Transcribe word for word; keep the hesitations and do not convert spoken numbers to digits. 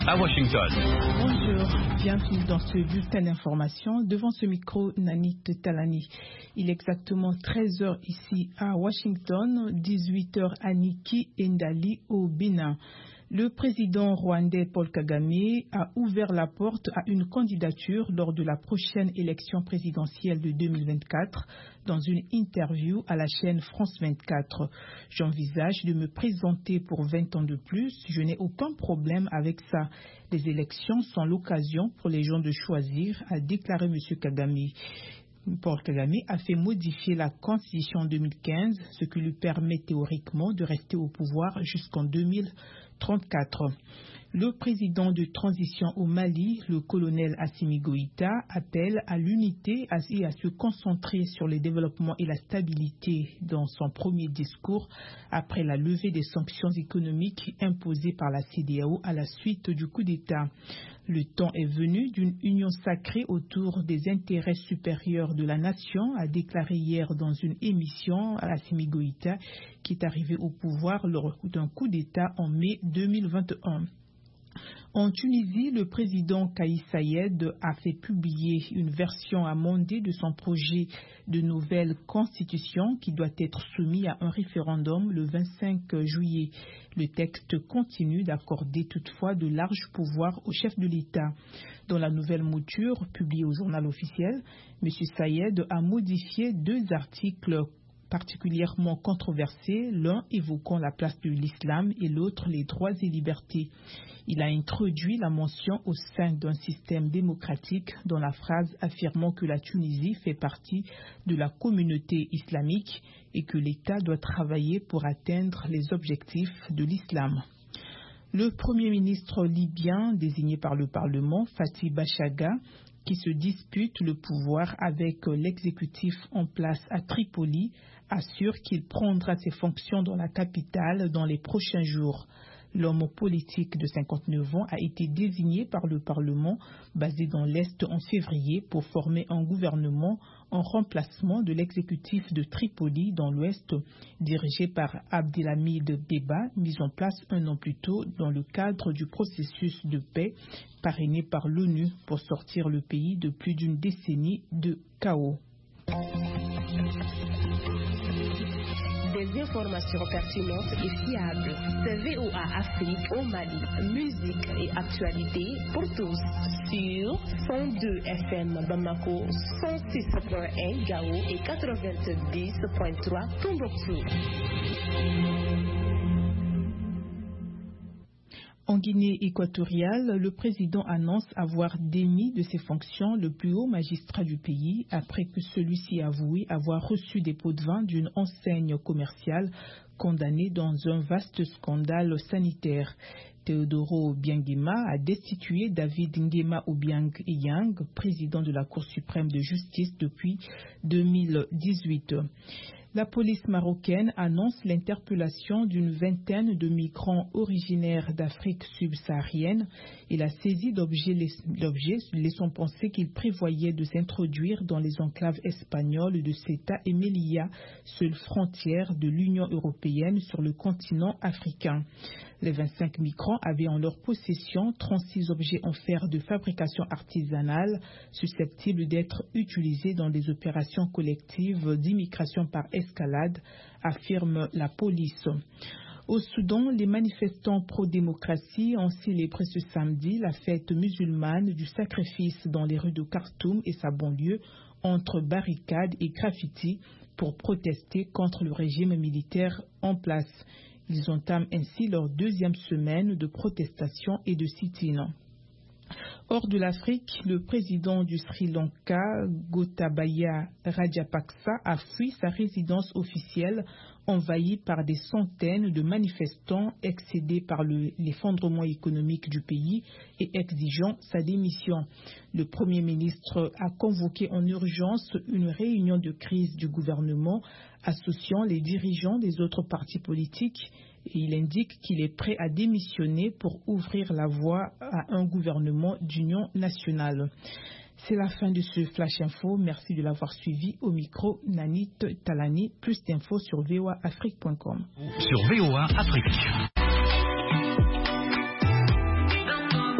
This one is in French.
À Washington. Bonjour, bienvenue dans ce bulletin d'information. Devant ce micro, Nanit Talani. Il est exactement treize heures ici à Washington, dix-huit heures à Niki et Ndali au Bénin. Le président rwandais Paul Kagame a ouvert la porte à une candidature lors de la prochaine élection présidentielle de deux mille vingt-quatre. Dans une interview à la chaîne France vingt-quatre, j'envisage de me présenter pour vingt ans de plus. Je n'ai aucun problème avec ça. Les élections sont l'occasion pour les gens de choisir, a déclaré M. Kagame. Paul Kagame a fait modifier la Constitution en deux mille quinze, ce qui lui permet théoriquement de rester au pouvoir jusqu'en deux mille trente-quatre. Le président de transition au Mali, le colonel Assimi Goïta, appelle à l'unité et à se concentrer sur le développement et la stabilité dans son premier discours après la levée des sanctions économiques imposées par la C E D E A O à la suite du coup d'État. Le temps est venu d'une union sacrée autour des intérêts supérieurs de la nation, a déclaré hier dans une émission Assimi Goïta, qui est arrivé au pouvoir lors d'un coup d'État en mai deux mille vingt et un. En Tunisie, le président Kais Saied a fait publier une version amendée de son projet de nouvelle constitution qui doit être soumis à un référendum le vingt-cinq juillet. Le texte continue d'accorder toutefois de larges pouvoirs au chef de l'État. Dans la nouvelle mouture publiée au journal officiel, M. Saied a modifié deux articles particulièrement controversé, l'un évoquant la place de l'islam et l'autre les droits et libertés. Il a introduit la mention au sein d'un système démocratique dans la phrase affirmant que la Tunisie fait partie de la communauté islamique et que l'État doit travailler pour atteindre les objectifs de l'islam. Le Premier ministre libyen désigné par le Parlement, Fathi Bashagha, qui se dispute le pouvoir avec l'exécutif en place à Tripoli, assure qu'il prendra ses fonctions dans la capitale dans les prochains jours. L'homme politique de cinquante-neuf ans a été désigné par le Parlement basé dans l'Est en février pour former un gouvernement en remplacement de l'exécutif de Tripoli dans l'Ouest dirigé par Abdelhamid Dbeiba, mis en place un an plus tôt dans le cadre du processus de paix parrainé par l'ONU pour sortir le pays de plus d'une décennie de chaos. Des informations pertinentes et fiables. C'est V O A Afrique au Mali. Musique et actualité pour tous. Sur cent deux F M Bamako, cent six point un Gao et quatre-vingt-dix point trois Tombouctou. En Guinée équatoriale, le président annonce avoir démis de ses fonctions le plus haut magistrat du pays après que celui-ci a avoué avoir reçu des pots de vin d'une enseigne commerciale condamnée dans un vaste scandale sanitaire. Teodoro Obiangema a destitué David Nguema Obiang Eyang, président de la Cour suprême de justice depuis deux mille dix-huit. La police marocaine annonce l'interpellation d'une vingtaine de migrants originaires d'Afrique subsaharienne et la saisie d'objets laissant penser qu'ils prévoyaient de s'introduire dans les enclaves espagnoles de Ceuta et Melilla, seule frontière de l'Union européenne sur le continent africain. Les vingt-cinq migrants avaient en leur possession trente-six objets en fer de fabrication artisanale susceptibles d'être utilisés dans des opérations collectives d'immigration par escalade, affirme la police. Au Soudan, les manifestants pro-démocratie ont célébré ce samedi la fête musulmane du sacrifice dans les rues de Khartoum et sa banlieue entre barricades et graffitis pour protester contre le régime militaire en place. Ils entament ainsi leur deuxième semaine de protestation et de sit-in. Hors de l'Afrique, le président du Sri Lanka, Gotabaya Rajapaksa, a fui sa résidence officielle envahie par des centaines de manifestants excédés par le, l'effondrement économique du pays et exigeant sa démission. Le Premier ministre a convoqué en urgence une réunion de crise du gouvernement associant les dirigeants des autres partis politiques et il indique qu'il est prêt à démissionner pour ouvrir la voie à un gouvernement d'union nationale. C'est la fin de ce Flash Info. Merci de l'avoir suivi. Au micro, Nanit Talani. Plus d'infos sur v o a afrique point com. Sur V O A Afrique.